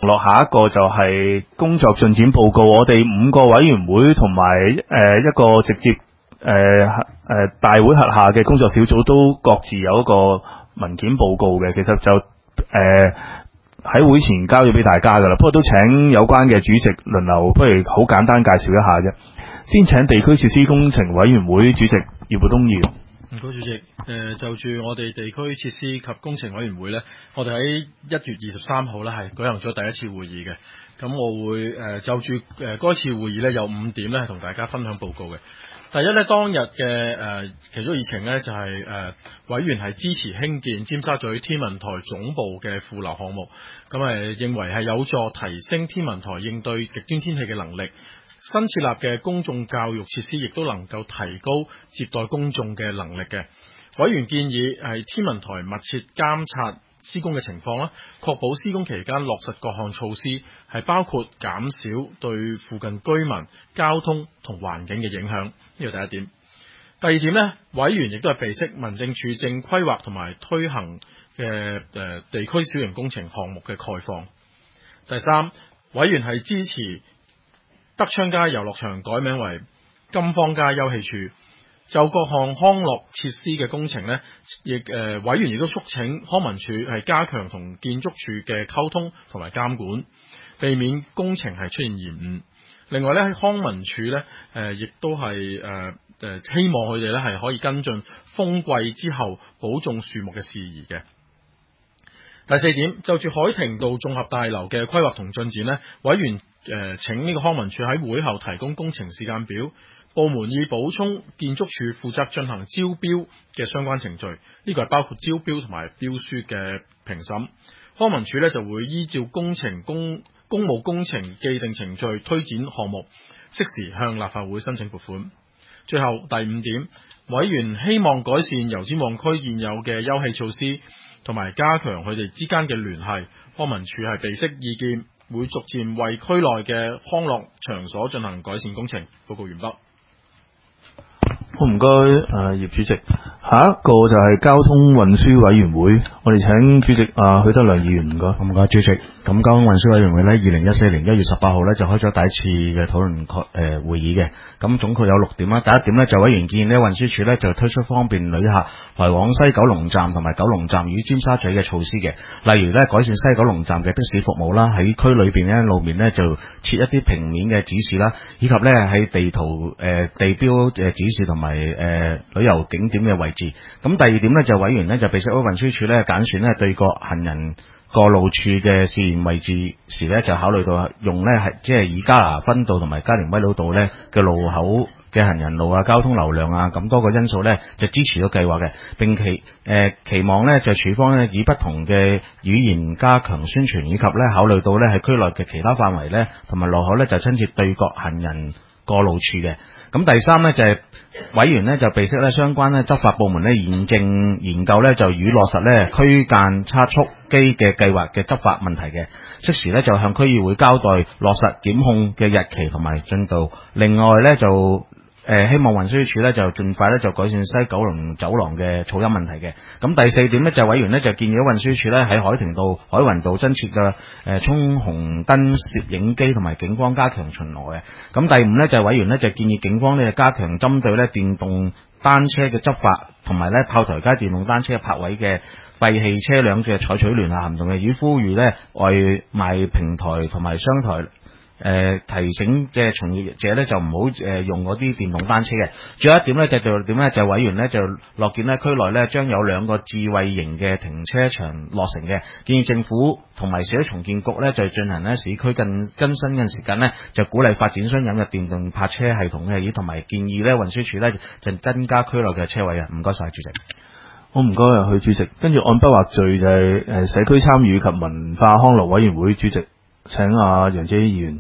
落下一個就係工作進展報告。我哋5個委員會同埋一個直接大會轄下嘅工作小組都各自有一個文件報告嘅，其實就喺會前交咗俾大家噶啦。不過都請有關嘅主席輪流，不如好簡單介紹一下啫。先請地區設施工程委員會主席葉寶東議員。 唔該，主席。就住我哋地區設施及工程委員會呢，我哋喺1月23號呢係舉行咗第一次會議嘅。咁我會就住嗰次會議呢，有5點呢係同大家分享報告嘅。第一呢，當日嘅其中議程呢，就係委員係支持興建尖沙咀天文台總部嘅副樓項目，咁認為係有助提升天文台應對極端天氣嘅能力。新設立嘅公眾教育設施亦都能夠提高接待公眾嘅能力嘅。委員建議係天文台密切監察施工嘅情況啦，確保施工期間落實各項措施，係包括減少對附近居民、交通同環境嘅影響。呢個第一點。第二點呢，委員亦都係備悉民政處正規劃同埋推行嘅地區小型工程項目嘅概況。第三，委員係支持德昌街遊樂場改名為金芳街休憩處。就各項康樂設施嘅工程呢，委員亦都促請康文署係加強同建築署嘅溝通同埋監管，避免工程係出現延誤。另外呢，康文署呢，亦都係希望佢哋呢係可以跟進風季之後保種樹木嘅事宜嘅。第四點，就住海庭道綜合大樓嘅規劃同進展呢，委員請呢個康文署喺會後提供工程時間表。部門以補充建築署負責進行招標嘅相關程序，呢個係包括招標同埋標書嘅評審。康文署呢就會依照公務工程既定程序推展項目，適時向立法會申請撥款。最後第5點，委員希望改善油尖旺區現有嘅休憩措施，同埋加強佢哋之間嘅聯繫。康文署係備悉意見，會逐漸為區內嘅康樂場所進行改善工程。報告完畢。 好，唔該，葉主席。下一個就係交通運輸委員會，我哋請主席許德良議員。唔該。 唔該，主席。咁交通運輸委員會呢，2014年1月18號呢就開咗第一次嘅討論會議嘅。咁總括有6點啦。第一點呢，就委員建議呢，運輸署呢就推出方便旅客來往西九龍站同埋九龍站與尖沙咀嘅措施嘅。例如呢，改善西九龍站嘅的士服務啦，喺區裏邊呢路面呢就設一啲平面嘅指示啦，以及呢喺地圖地標指示同埋旅遊景點嘅位置。咁第二點呢，就委員呢就備悉運輸署呢揀選呢對角行人過路處嘅試驗位置時呢，就考慮到用呢係即係以加拿分道同埋加連威老道呢嘅路口嘅行人路啊、交通流量啊咁多個因素呢，就支持咗計劃嘅，並期望呢就署方呢以不同嘅語言加強宣傳，以及呢考慮到呢喺區內嘅其他範圍呢，同埋路口呢就親切對角行人過路處嘅。咁第三呢，就係委員呢就備悉呢相關呢執法部門呢現正研究呢就與落實呢區間測速機嘅計劃嘅執法問題嘅，適時呢就向區議會交代落實檢控嘅日期同埋進度。另外呢，就希望運輸署呢就盡快呢就改善西九龍走廊嘅噪音問題嘅。咁第4點呢，就委員呢就建議運輸署呢喺海庭道、海雲道增設嘅衝紅燈攝影機同埋警方加強巡邏嘅。咁第5呢，就委員呢就建議警方呢加強針對呢電動單車嘅執法，同埋呢炮台街電動單車泊位嘅廢棄車輛嘅採取聯合行動嘅，以呼籲呢外賣平台同埋商台提醒即係從業者咧就唔好用嗰啲電動單車嘅。仲有一點咧就委員咧就樂見咧區內咧將有2個智慧型嘅停車場落成嘅，建議政府同埋市區重建局咧就進行咧市區更新嘅時間咧就鼓勵發展商引入電動泊車系統嘅，同埋建議咧運輸署咧就增加區內嘅車位啊。唔該晒主席。 好，唔該許主席。跟住按不劃序就係社區參與及文化康樂委員會主席，請楊姐議員。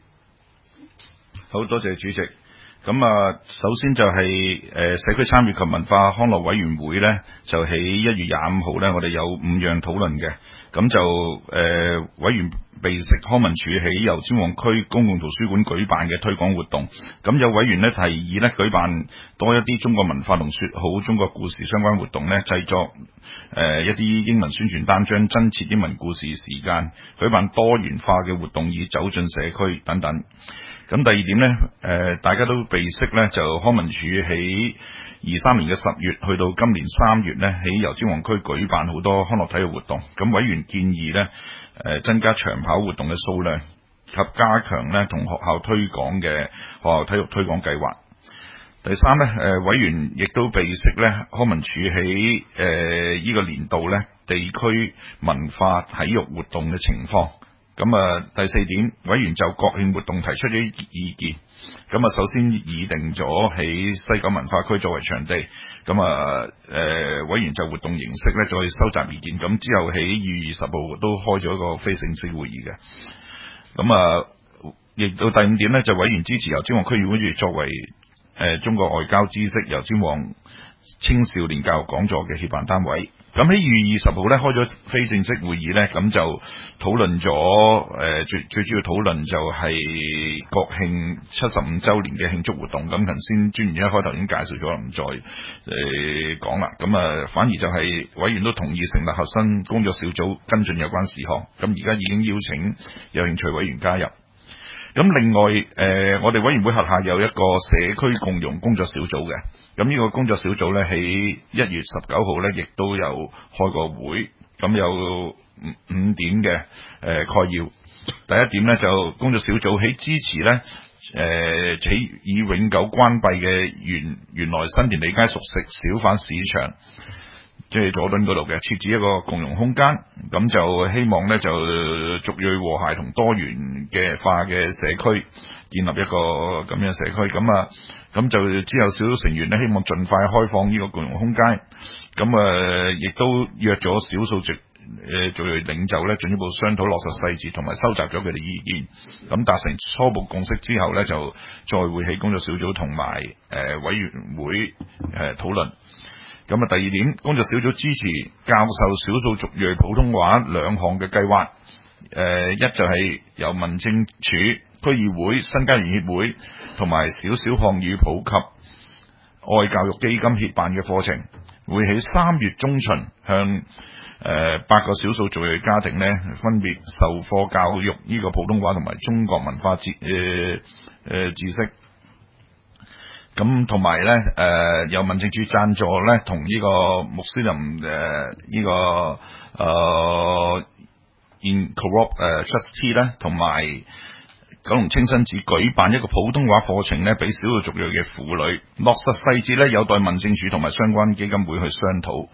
好多謝主席。咁首先就係社區參與及文化康樂委員會呢，就喺1月25號呢，我哋有5樣討論嘅。 咁就委員備悉康文署喺油尖旺區公共圖書館舉辦嘅推廣活動，咁有委員呢提議呢舉辦多一啲中國文化同說好中國故事相關活動呢，製作一啲英文宣傳單張，增設英文故事時間，舉辦多元化嘅活動以走進社區等等。咁第二點呢，大家都備悉呢，就康文署喺23年嘅10月去到今年3月呢，喺油尖旺區舉辦好多康樂體育活動。咁委員建議呢，增加長跑活動嘅數量及加強呢同學校推廣嘅學校體育推廣計劃。第三呢，委員亦都備悉呢，康文署喺呢個年度呢地區文化體育活動嘅情況。咁第四點，委員就國慶活動提出咗意見。咁首先擬定咗喺西九文化區作為場地。咁委員就活動形式咧再收集意見。咁之後喺2月20號都開咗一個非正式會議嘅。咁亦到第五點咧，就委員支持油尖旺區議會作為中國外交知識油尖旺青少年教育講座嘅協辦單位。咁喺2月20號咧開咗非正式會議咧，咁就討論咗最主要討論就係國慶75週年嘅慶祝活動。咁頭先專員一開頭已經介紹咗，唔再講啦。咁反而就係委員都同意成立核心工作小組跟進有關事項。咁而家已經邀請有興趣委員加入。咁另外我哋委員會轄下有一個社區共融工作小組嘅。咁呢個工作小組咧喺1月19號咧，亦都有開過會。咁有5點嘅概要。第一點咧，就工作小組喺支持咧已永久關閉嘅原來新田利街熟食小販市場，即係佐敦嗰度嘅設置一個共融空間。咁就希望咧就族裔和諧同多元嘅化嘅社區，建立一個咁樣社區。咁就之後小組成員咧希望盡快開放呢個共融空間。咁亦都約咗少數族裔領袖咧進一步商討落實細節，同埋收集咗佢哋意見。咁達成初步共識之後咧，就再會喺工作小組同埋委員會討論。咁第二點，工作小組支持教授少數族裔普通話2項嘅計劃。一就係由民政處、區議會、新家園協會同埋小小漢語普及愛教育基金協辦嘅課程，會喺3月中旬向8個少數族裔家庭呢分別授課教育呢個普通話同埋中國文化知識。咁同埋咧由民政處贊助咧，同呢個穆斯林trustee 咧，同埋九龍清真寺舉辦一個普通話課程咧，俾少數族裔嘅婦女。落實細節咧，有待民政處同埋相關基金會去商討。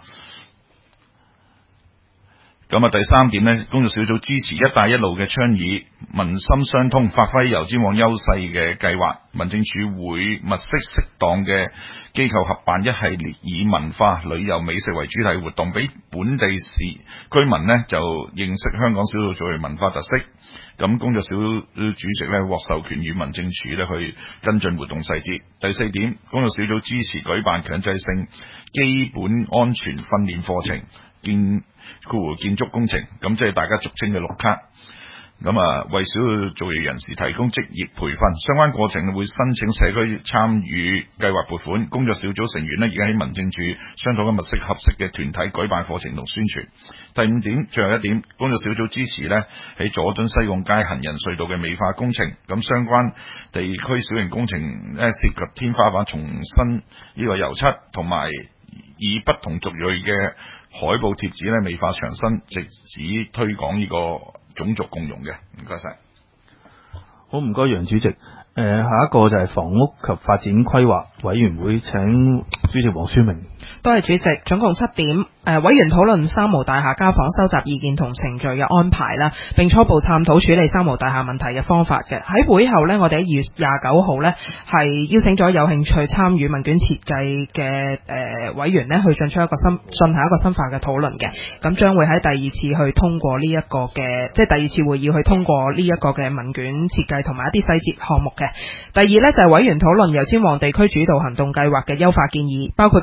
咁第三點呢，工作小組支持一帶一路嘅倡議，民心相通，發揮油尖旺優勢嘅計劃。民政處會物色適當嘅機構合辦一系列以文化、旅遊、美食為主題活動，俾本地居民呢就認識香港少數族裔文化特色。咁工作小組主席呢獲授權與民政處呢去跟進活動細節。第四點，工作小組支持舉辦強制性基本安全訓練課程。建築工程，咁即係大家俗稱嘅綠卡。為少數族裔人士提供職業培訓，相關過程會申請社區參與計劃撥款。工作小組成員呢，而家喺民政處商討緊物色合適嘅團體舉辦課程同宣傳。第五點，最後一點，工作小組支持呢喺佐敦西貢街行人隧道嘅美化工程。咁相關地區小型工程呢，涉及天花板重新呢個油漆，同埋以不同族裔嘅海報貼紙咧美化牆身，直指推廣呢個種族共融嘅。唔該晒。 好，唔該楊主席。下一個就係房屋及發展規劃委員會，請主席黃書明。 多謝主席。總共7點。委員討論三無大廈家訪收集意見同程序嘅安排啦，並初步探討處理三無大廈問題嘅方法嘅。喺會後呢，我哋喺2月29號呢係邀請咗有興趣參與問卷設計嘅委員呢去進行一個深化嘅討論嘅。咁將會喺第2次去通過呢一個嘅，即係第2次會議去通過呢一個嘅問卷設計同埋一啲細節項目嘅。第二呢，就係委員討論油尖旺地區主導行動計劃嘅優化建議，包括建築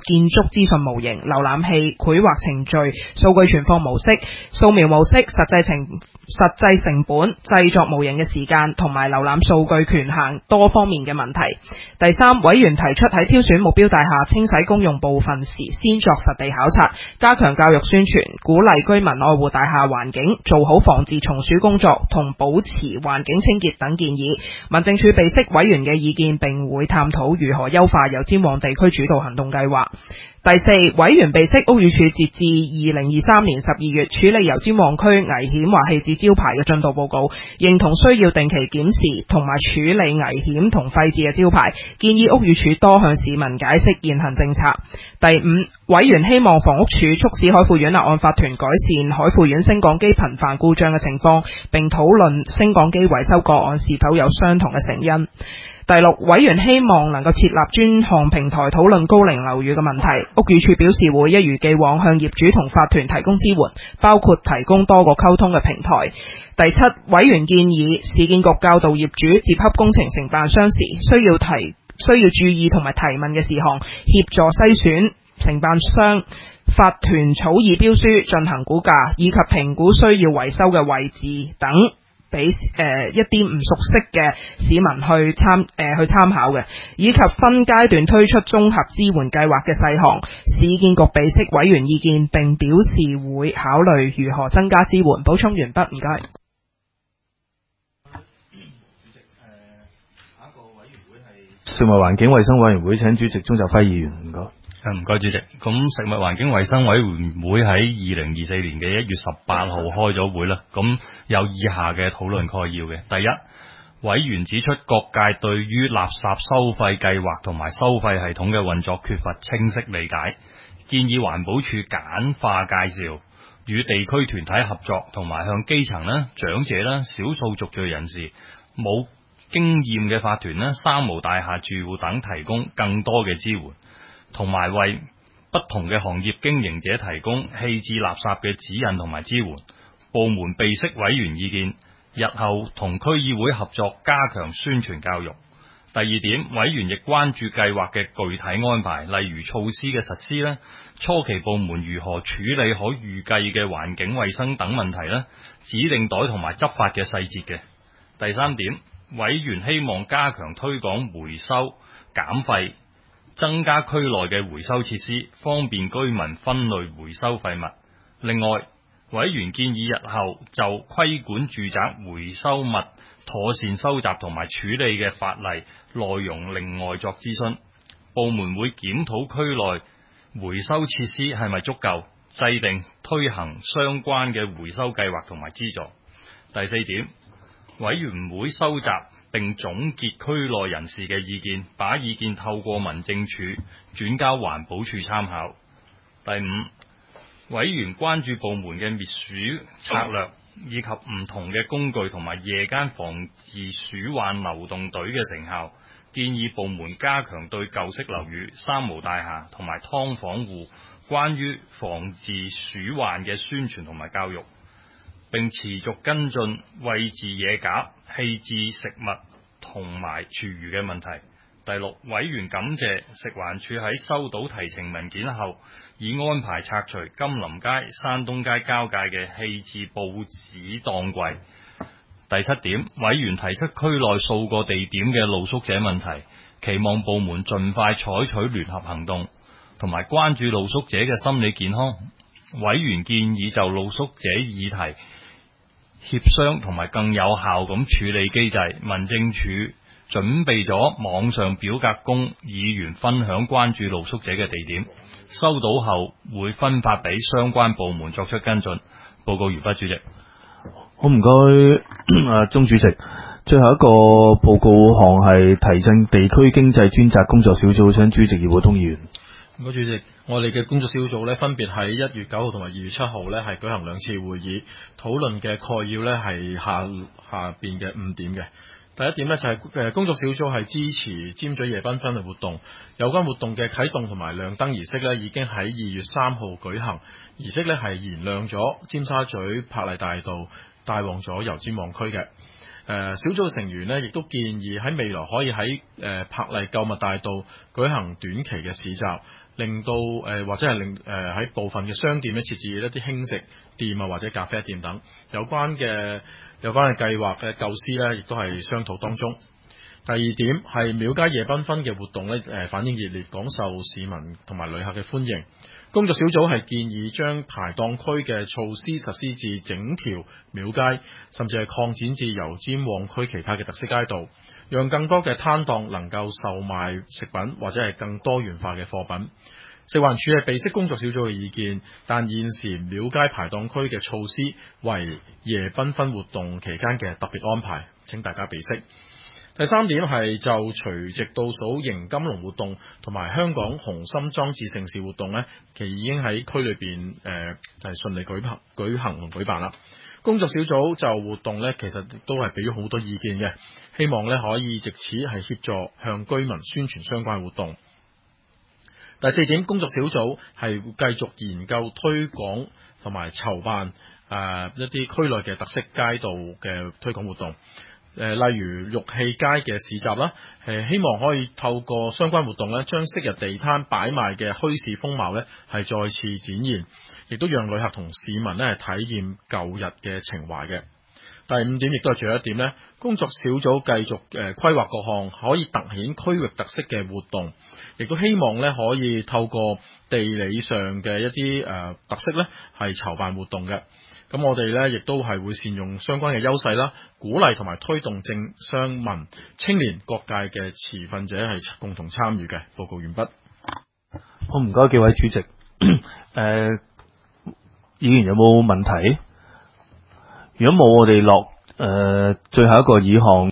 資訊模型、瀏覽器、繪畫程序、數據存放模式、掃描模式、實際成本、製作模型嘅時間同埋瀏覽數據權限多方面嘅問題。第三，委員提出喺挑選目標大廈清洗公用部分時，先作實地考察，加強教育宣傳，鼓勵居民愛護大廈環境，做好防治蟲鼠工作同保持環境清潔等建議。民政處備悉委員嘅意見，並會探討如何優化油尖旺地區主導行動計劃。第四，委員備悉屋宇署截至2023年12月處理油尖旺區危險或棄置招牌嘅進度報告，認同需要定期檢視同埋處理危險同廢置嘅招牌，建議屋宇署多向市民解釋現行政策。第五，委員希望房屋署促使海富苑立案法團改善海富苑升降機頻繁故障嘅情況，並討論升降機維修個案是否有相同嘅成因。第六，委員希望能夠設立專項平台討論高齡樓宇嘅問題。屋宇署表示會一如既往向業主同法團提供支援，包括提供多個溝通嘅平台。第七，委員建議市建局教導業主接洽工程承辦商時需要注意同埋提問嘅事項，協助篩選承辦商法團草擬標書，進行估價，以及評估需要維修嘅位置等，俾一啲唔熟悉嘅市民去參考嘅，以及分階段推出綜合支援計劃嘅細項。市建局備悉委員意見，並表示會考慮如何增加支援。補充完畢，唔該。 食物環境衛生委員會請主席鍾澤輝議員，唔該。 唔該主席。咁食物環境衛生委員會喺2024年嘅1月18號開咗會啦。咁有以下嘅討論概要嘅。第一，委員指出各界對於垃圾收費計劃同埋收費系統嘅運作缺乏清晰理解，建議環保署簡化介紹，與地區團體合作，同埋向基層啦、長者啦、少數族裔人士、冇經驗嘅法團啦、三無大廈住戶等提供更多嘅支援，同埋為不同嘅行業經營者提供棄置垃圾嘅指引同埋支援。部門備悉委員意見，日後同區議會合作加強宣傳教育。第二點，委員亦關注計劃嘅具體安排，例如措施嘅實施啦、初期部門如何處理可預計嘅環境衛生等問題啦、指定袋同埋執法嘅細節嘅。第三點，委員希望加強推廣回收減廢，增加區內嘅回收設施，方便居民分類回收廢物。另外，委員建議日後就規管住宅回收物妥善收集同埋處理嘅法例內容另外作諮詢。部門會檢討區內回收設施係咪足夠，制定推行相關嘅回收計劃同埋資助。第四點，委員會收集並總結區內人士嘅意見，把意見透過民政處轉交環保署參考。第五，委員關注部門嘅滅鼠策略以及唔同嘅工具同埋夜間防治鼠患流動隊嘅成效，建議部門加強對舊式樓宇、三無大廈同埋劏房戶關於防治鼠患嘅宣傳同埋教育，並持續跟進餵飼野鴿、棄置食物同埋廚餘嘅問題。第六，委員感謝食環署喺收到提呈文件後，已安排拆除金林街、山東街交界嘅棄置報紙檔櫃。第七點，委員提出區內數個地點嘅露宿者問題，期望部門盡快採取聯合行動，同埋關注露宿者嘅心理健康。委員建議就露宿者議題協商同埋更有效咁處理機制，民政處準備咗網上表格供議員分享關注露宿者嘅地點，收到後會分發俾相關部門作出跟進。報告完畢，主席。 好，唔該，鍾主席。最後一個報告項係提振地區經濟專責工作小組，請主席葉寶通議員。 唔該，主席。我哋嘅工作小組呢，分別喺1月9號同埋2月7號呢，係舉行2次會議，討論嘅概要呢係下邊嘅5點嘅。第一點呢，就係工作小組係支持尖咀夜繽紛嘅活動，有關活動嘅啟動同埋亮燈儀式呢，已經喺2月3號舉行，儀式呢係燃亮咗尖沙咀柏麗大道，帶旺咗油尖旺區嘅。小組成員呢，亦都建議喺未來可以喺柏麗購物大道舉行短期嘅市集， 令到或者係令喺部分嘅商店咧設置一啲輕食店啊或者咖啡店等有關嘅計劃嘅構思咧，亦都係商討當中。第二點係廟街夜繽紛嘅活動咧，反應熱烈，廣受市民同埋旅客嘅歡迎。工作小組係建議將排檔區嘅措施實施至整條廟街，甚至係擴展至油尖旺區其他嘅特色街道，讓更多嘅攤檔能夠售賣食品或者係更多元化嘅貨品。食環署係備悉工作小組嘅意見，但現時廟街排檔區嘅措施為夜繽紛活動期間嘅特別安排，請大家備悉。第三點係就除夕倒數迎金龍活動同埋香港紅心裝置盛事活動呢，其實已經喺區裏邊係順利舉行同舉辦啦。工作小組就活動呢，其實都係俾咗好多意見嘅，希望呢可以藉此係協助向居民宣傳相關活動。第四點，工作小組係繼續研究推廣同埋籌辦一啲區內嘅特色街道嘅推廣活動。例如玉器街嘅市集啦，希望可以透過相關活動咧，將昔日地攤擺賣嘅墟市風貌咧，係再次展現，亦都讓旅客同市民咧係體驗舊日嘅情懷嘅。第五點亦都係最後一點咧，工作小組繼續規劃各項可以凸顯區域特色嘅活動，亦都希望咧可以透過地理上嘅一啲特色咧係籌辦活動嘅。咁我哋咧亦都係會善用相關嘅優勢啦，鼓勵同埋推動政商民青年各界嘅持份者係共同參與嘅。報告完畢。 好，唔該幾位主席。議員有冇問題？如果冇，我哋落最後一個議項。